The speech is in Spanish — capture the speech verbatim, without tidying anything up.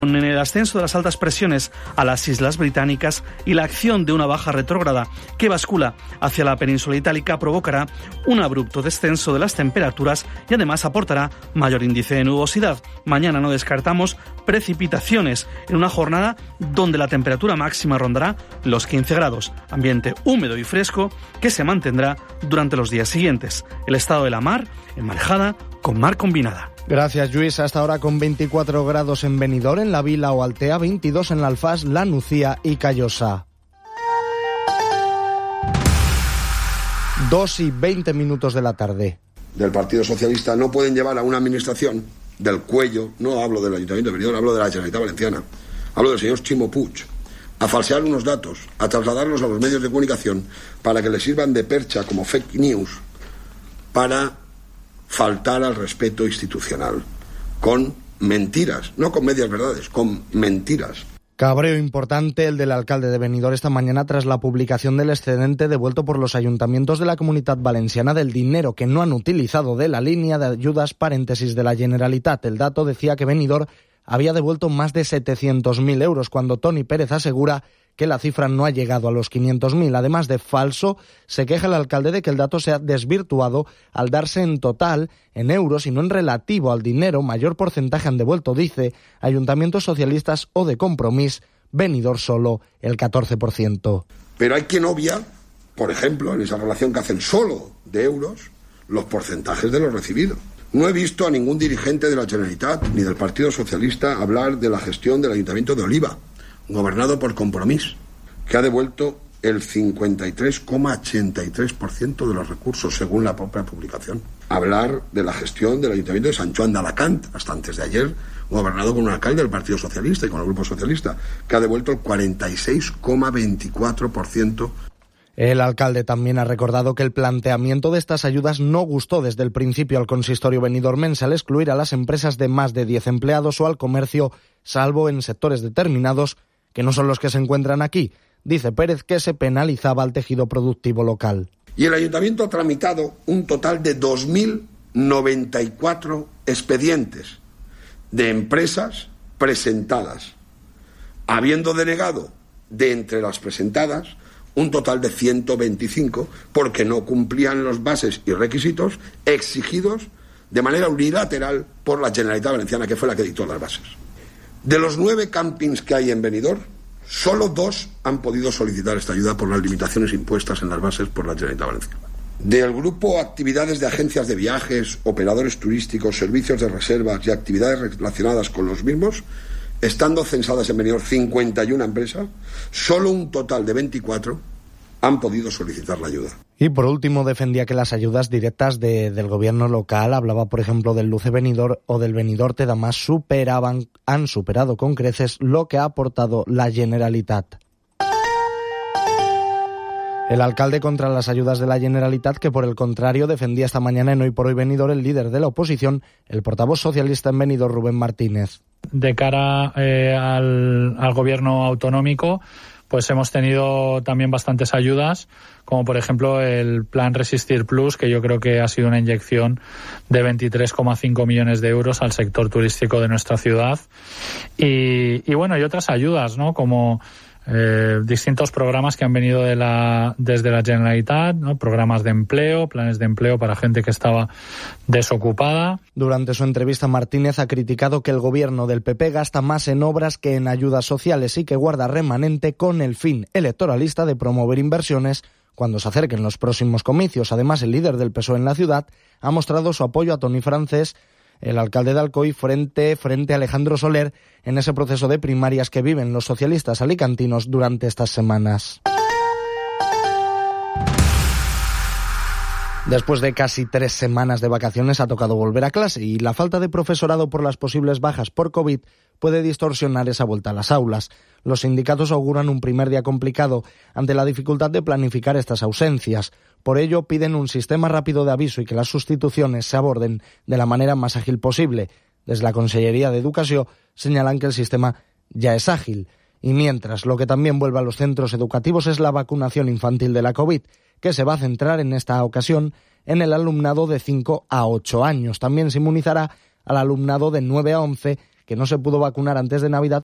En el ascenso de las altas presiones a las islas británicas y la acción de una baja retrógrada que bascula hacia la península itálica provocará un abrupto descenso de las temperaturas y además aportará mayor índice de nubosidad. Mañana no descartamos precipitaciones en una jornada donde la temperatura máxima rondará los quince grados, ambiente húmedo y fresco que se mantendrá durante los días siguientes. El estado de la mar en marejada con mar combinada. Gracias, Lluís. Hasta ahora con veinticuatro grados en Benidorm, en la Vila o Altea, veintidós en la Alfás, La Nucía y Callosa. Dos y veinte minutos de la tarde. Del Partido Socialista no pueden llevar a una administración del cuello, no hablo del Ayuntamiento de Benidorm, hablo de la Generalitat Valenciana, hablo del señor Chimo Puig, a falsear unos datos, a trasladarlos a los medios de comunicación para que les sirvan de percha como fake news, para faltar al respeto institucional, con mentiras, no con medias verdades, con mentiras. Cabreo importante el del alcalde de Benidorm esta mañana tras la publicación del excedente devuelto por los ayuntamientos de la Comunitat Valenciana del dinero que no han utilizado de la línea de ayudas paréntesis de la Generalitat. El dato decía que Benidorm había devuelto más de setecientos mil euros, cuando Toni Pérez asegura que la cifra no ha llegado a los quinientos mil. Además de falso, se queja el alcalde de que el dato se ha desvirtuado al darse en total, en euros y no en relativo al dinero, mayor porcentaje han devuelto, dice, ayuntamientos socialistas o de Compromís, Benidorm solo el catorce por ciento. Pero hay quien obvia, por ejemplo, en esa relación que hacen solo de euros, los porcentajes de lo recibido. No he visto a ningún dirigente de la Generalitat ni del Partido Socialista hablar de la gestión del Ayuntamiento de Oliva, gobernado por Compromís, que ha devuelto el cincuenta y tres coma ochenta y tres por ciento de los recursos, según la propia publicación. Hablar de la gestión del Ayuntamiento de Sant Joan d'Alacant, hasta antes de ayer, gobernado con un alcalde del Partido Socialista y con el Grupo Socialista, que ha devuelto el cuarenta y seis coma veinticuatro por ciento. El alcalde también ha recordado que el planteamiento de estas ayudas no gustó desde el principio al consistorio benidormense al excluir a las empresas de más de diez empleados o al comercio, salvo en sectores determinados que no son los que se encuentran aquí. Dice Pérez que se penalizaba al tejido productivo local. Y el ayuntamiento ha tramitado un total de dos mil noventa y cuatro expedientes de empresas presentadas, habiendo denegado de entre las presentadas un total de ciento veinticinco porque no cumplían los bases y requisitos exigidos de manera unilateral por la Generalitat Valenciana, que fue la que dictó las bases. De los nueve campings que hay en Benidorm, solo dos han podido solicitar esta ayuda por las limitaciones impuestas en las bases por la Generalitat Valenciana. Del grupo actividades de agencias de viajes, operadores turísticos, servicios de reservas y actividades relacionadas con los mismos, estando censadas en Benidorm cincuenta y una empresas, solo un total de veinticuatro han podido solicitar la ayuda. Y por último defendía que las ayudas directas de, del gobierno local, hablaba por ejemplo del Luce Benidorm o del Benidorm Tedamás, superaban, han superado con creces lo que ha aportado la Generalitat. El alcalde contra las ayudas de la Generalitat, que por el contrario defendía esta mañana en Hoy por Hoy Benidorm el líder de la oposición, el portavoz socialista en Benidorm, Rubén Martínez. De cara eh, al, al gobierno autonómico, pues hemos tenido también bastantes ayudas, como por ejemplo el Plan Resistir Plus, que yo creo que ha sido una inyección de veintitrés coma cinco millones de euros al sector turístico de nuestra ciudad. Y, y bueno, y otras ayudas, ¿no? Como Eh, distintos programas que han venido de la, desde la Generalitat, ¿no? Programas de empleo, planes de empleo para gente que estaba desocupada. Durante su entrevista, Martínez ha criticado que el gobierno del P P gasta más en obras que en ayudas sociales y que guarda remanente con el fin electoralista de promover inversiones cuando se acerquen los próximos comicios. Además, el líder del P S O E en la ciudad ha mostrado su apoyo a Toni Francés, el alcalde de Alcoy, frente, frente a Alejandro Soler, en ese proceso de primarias que viven los socialistas alicantinos durante estas semanas. Después de casi tres semanas de vacaciones ha tocado volver a clase y la falta de profesorado por las posibles bajas por COVID puede distorsionar esa vuelta a las aulas. Los sindicatos auguran un primer día complicado ante la dificultad de planificar estas ausencias. Por ello piden un sistema rápido de aviso y que las sustituciones se aborden de la manera más ágil posible. Desde la Consellería de Educación señalan que el sistema ya es ágil. Y mientras, lo que también vuelve a los centros educativos es la vacunación infantil de la COVID, que se va a centrar en esta ocasión en el alumnado de cinco a ocho años. También se inmunizará al alumnado de nueve a once, que no se pudo vacunar antes de Navidad